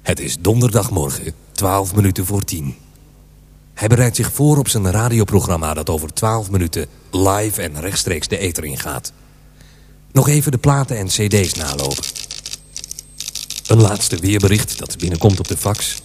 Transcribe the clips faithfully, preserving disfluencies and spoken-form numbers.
Het is donderdagmorgen, twaalf minuten voor tien. Hij bereidt zich voor op zijn radioprogramma dat over twaalf minuten live en rechtstreeks de ether ingaat. Nog even de platen en cd's nalopen. Een laatste weerbericht dat binnenkomt op de fax.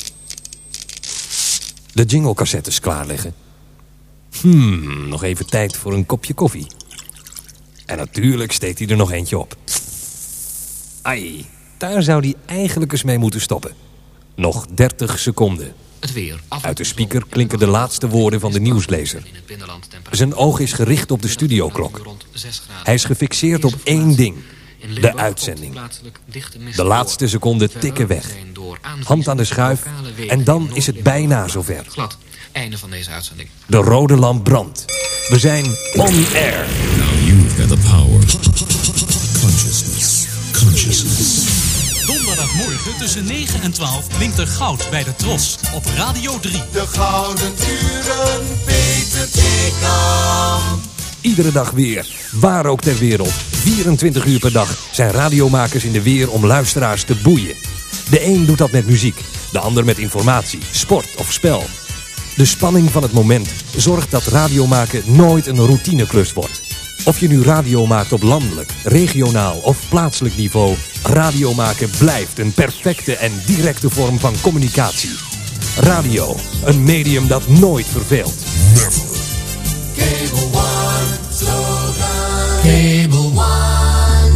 De jinglecassettes klaarleggen. Hmm, nog even tijd voor een kopje koffie. En natuurlijk steekt hij er nog eentje op. Ai, daar zou hij eigenlijk eens mee moeten stoppen. Nog dertig seconden. Het weer. Uit de speaker klinken de laatste woorden van de nieuwslezer. Zijn oog is gericht op de studioklok. Hij is gefixeerd op één ding. De uitzending. De laatste seconden tikken weg. Hand aan de schuif en dan is het bijna zover. Einde van deze uitzending. De rode lamp brandt. We zijn on air. Now you've got the power. Consciousness. Consciousness. Donderdagmorgen tussen negen en twaalf klinkt er goud bij de Tros op Radio drie. De gouden uren, Peter Tikam. Iedere dag weer, waar ook ter wereld. vierentwintig uur per dag zijn radiomakers in de weer om luisteraars te boeien. De een doet dat met muziek, de ander met informatie, sport of spel. De spanning van het moment zorgt dat radiomaken nooit een routineklus wordt. Of je nu radio maakt op landelijk, regionaal of plaatselijk niveau, radio maken blijft een perfecte en directe vorm van communicatie. Radio, een medium dat nooit verveelt. Never. Cable One, slogan. Cable One.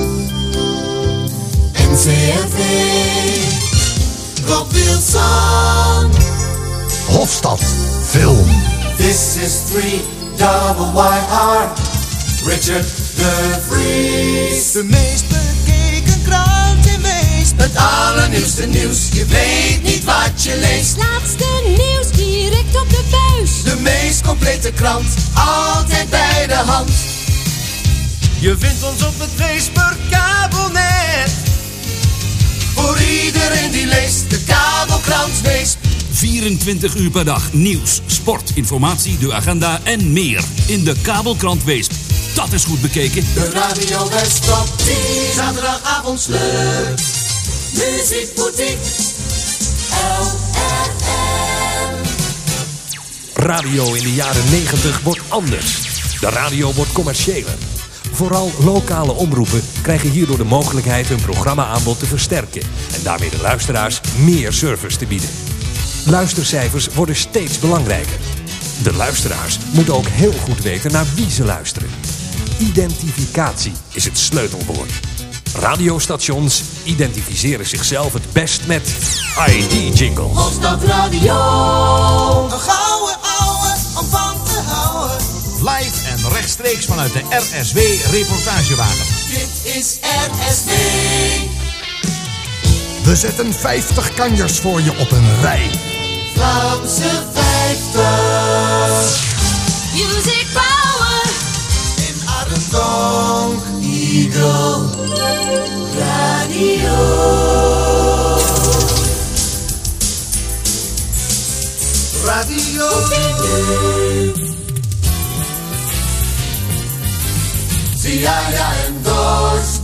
N C R V. Rob Wilson. Hofstad. Film. This is three double Y R. Richard de Vries. De meest bekeken krant in Weesp. Het allernieuwste nieuws, je weet niet wat je leest. Laatste nieuws direct op de buis. De meest complete krant, altijd bij de hand. Je vindt ons op het Weesper kabelnet. Voor iedereen die leest, de kabelkrant Weesp. vierentwintig uur per dag nieuws, sport, informatie, de agenda en meer. In de kabelkrant Weesp. Dat is goed bekeken. De Radio West op tien. Zaterdagavond sleur. Muziekboutique. L R M. Radio in de jaren negentig wordt anders. De radio wordt commerciëler. Vooral lokale omroepen krijgen hierdoor de mogelijkheid hun programma-aanbod te versterken. En daarmee de luisteraars meer service te bieden. Luistercijfers worden steeds belangrijker. De luisteraars moeten ook heel goed weten naar wie ze luisteren. Identificatie is het sleutelwoord. Radiostations identificeren zichzelf het best met I D-jingles. Hofstad Radio. Een gouden ouwe om van te houden. Live en rechtstreeks vanuit de R S W-reportagewagen. Dit is R S W. We zetten vijftig kanjers voor je op een rij. Vlaamse vijftig. Music Power. In Arendonk. Eagle Radio. Radio. Zie ja ja en dorst.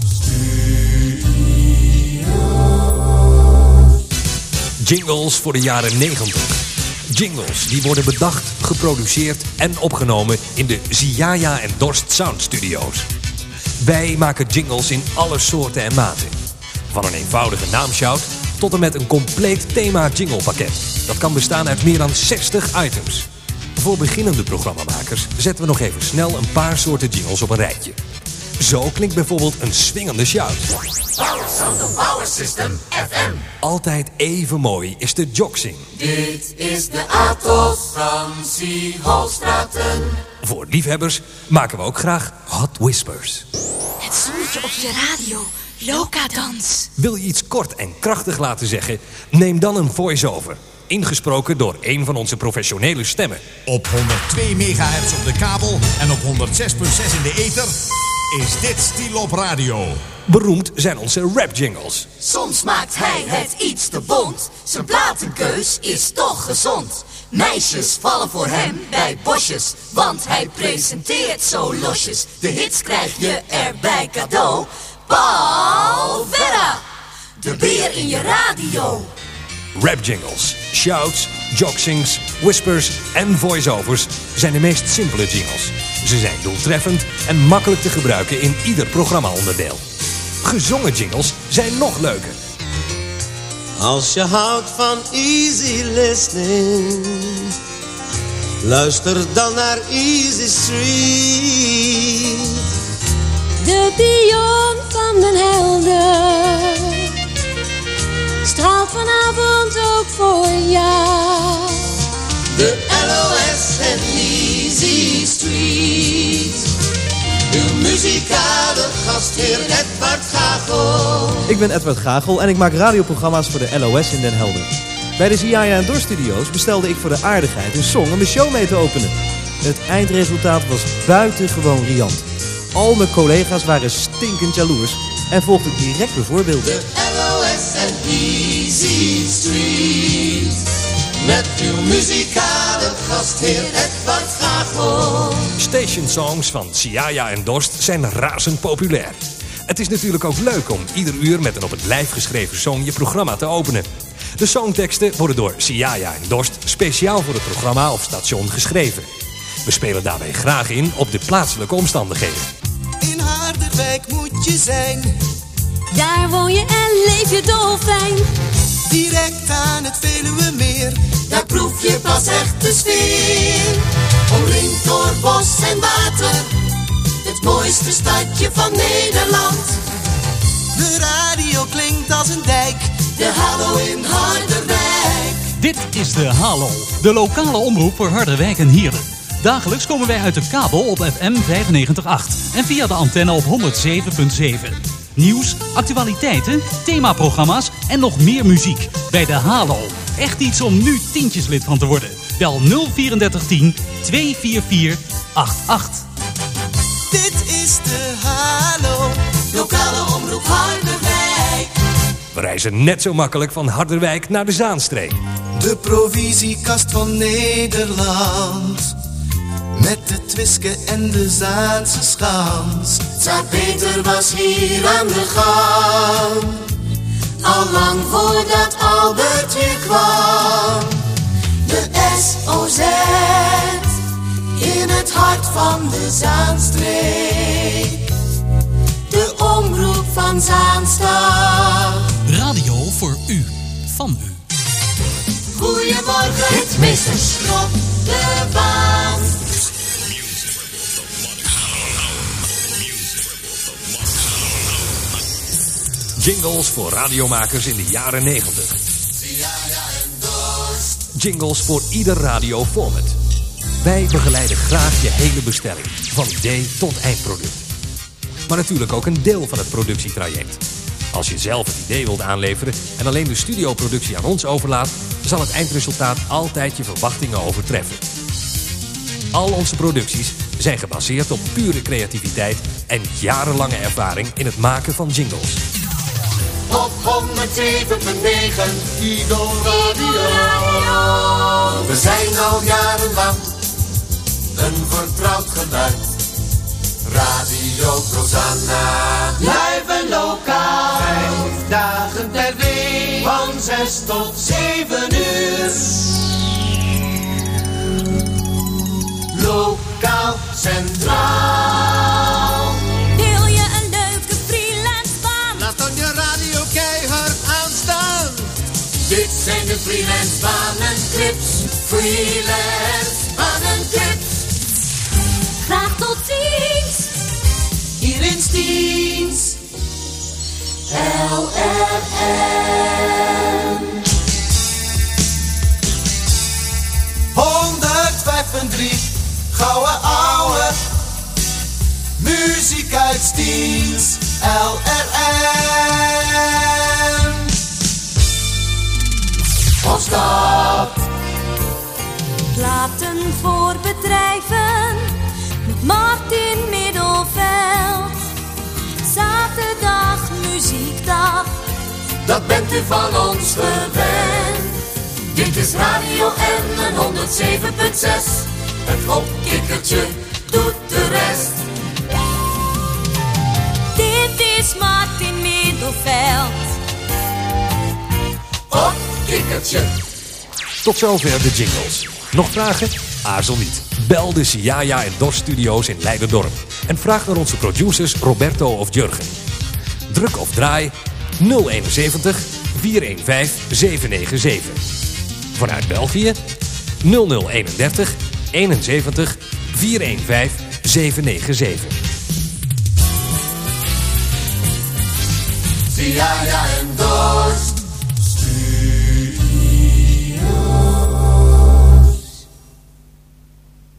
Jingles voor de jaren negentig. Jingles die worden bedacht, geproduceerd en opgenomen in de Ziaya en Dorst Sound Studios. Wij maken jingles in alle soorten en maten. Van een eenvoudige naamshout tot en met een compleet thema jinglepakket. Dat kan bestaan uit meer dan zestig items. Voor beginnende programmamakers zetten we nog even snel een paar soorten jingles op een rijtje. Zo klinkt bijvoorbeeld een swingende shout. Power Sound Power System F M. Altijd even mooi is de joksing. Dit is de Atos Francie Holstraten. Voor liefhebbers maken we ook graag hot whispers. Het zonnetje op je radio. Loka dans. Wil je iets kort en krachtig laten zeggen? Neem dan een voice-over. Ingesproken door een van onze professionele stemmen. Op honderdtwee megahertz op de kabel en op honderdzes komma zes in de ether is dit Stil op Radio. Beroemd zijn onze rap-jingles. Soms maakt hij het iets te bont. Zijn platenkeus is toch gezond. Meisjes vallen voor hem bij bosjes, want hij presenteert zo losjes. De hits krijg je erbij cadeau. Paul Verra. de beer in je radio. Rap jingles, shouts, jocksings, whispers en voice-overs zijn de meest simpele jingles. Ze zijn doeltreffend en makkelijk te gebruiken in ieder programma-onderdeel. Gezongen jingles zijn nog leuker. Als je houdt van easy listening, luister dan naar Easy Street. De pion van den Helder straalt vanavond ook voor jou. De L O S en Easy Street. Uw muzikale gastheer Edward Gagel. Ik ben Edward Gagel en ik maak radioprogramma's voor de L O S in Den Helder. Bij de Ziaya en Dorst Studio's bestelde ik voor de aardigheid een song om de show mee te openen. Het eindresultaat was buitengewoon riant. Al mijn collega's waren stinkend jaloers en volgden direct de voorbeelden. De L O S en Easy Street. Met uw muzikale gastheer Edward Gagel. Station songs van Ziaya en Dorst zijn razend populair. Het is natuurlijk ook leuk om ieder uur met een op het lijf geschreven song je programma te openen. De songteksten worden door Ziaya en Dorst speciaal voor het programma of station geschreven. We spelen daarbij graag in op de plaatselijke omstandigheden. In Harderwijk moet je zijn. Daar woon je en leef je dolfijn. Direct aan het Veluwemeer. Daar proef je pas echt de sfeer. Omringd door bos en water. Het mooiste stadje van Nederland. De radio klinkt als een dijk. De Hallo in Harderwijk. Dit is de Hallo, de lokale omroep voor Harderwijk en Heerlen. Dagelijks komen wij uit de kabel op F M vijfennegentig komma acht en via de antenne op honderdzeven komma zeven. Nieuws, actualiteiten, themaprogramma's en nog meer muziek bij de Halo. Echt iets om nu tientjeslid van te worden. Bel nul drieëndertig tien tweehonderdvierentveertig achtentachtig. Dit is de Halo, lokale omroep Harderwijk. We reizen net zo makkelijk van Harderwijk naar de Zaanstreek. De provisiekast van Nederland. Met de Twiske en de Zaanse schans. Tsaar Peter was hier aan de gang. Al lang voordat Albert hier kwam. De S O Z in het hart van de Zaanstreek. De omroep van Zaanstad. Radio voor u, van u. Goedemorgen, hitmeester Schrop de baan. Jingles voor radiomakers in de jaren negentig. Jingles voor ieder radioformat. Wij begeleiden graag je hele bestelling, van idee tot eindproduct. Maar natuurlijk ook een deel van het productietraject. Als je zelf het idee wilt aanleveren en alleen de studioproductie aan ons overlaat, zal het eindresultaat altijd je verwachtingen overtreffen. Al onze producties zijn gebaseerd op pure creativiteit en jarenlange ervaring in het maken van jingles. Op honderdzeven komma negen Eagle Radio. We zijn al jarenlang een vertrouwd geluid. Radio Rosanna. Live en lokaal. Vijf dagen per week. Van zes tot zeven uur. Lokaal centraal. Wil je een leuke freelance baan? Laat dan je radio keihard aanstaan. Dit zijn de freelance banen tips. Freelance banen tips. Graag tot ziens. Hier in Stiens. L R M. honderdvijf komma drie. Gouden ouwe. Muziek uit Stiens. L R M. Poststad. Platen voor bedrijven met Martin Middelveld. Zaterdag muziekdag. Dat bent u van ons gewend. Dit is Radio M en honderdzeven komma zes. Het opkikkertje doet de rest. Dit is Martin Middelveld. kikkertje. Tot zover de jingles. Nog vragen? Aarzel niet. Bel de Siaja en Dos Studio's in Leiderdorp. En vraag naar onze producers Roberto of Jurgen. Druk of draai nul eenenzeventig, vierhonderdvijftien, zevenhonderdzevenennegentig. Vanuit België nul nul eenendertig, eenenzeventig, vierhonderdvijftien, zevenhonderdzevenennegentig. Siaja en Dos.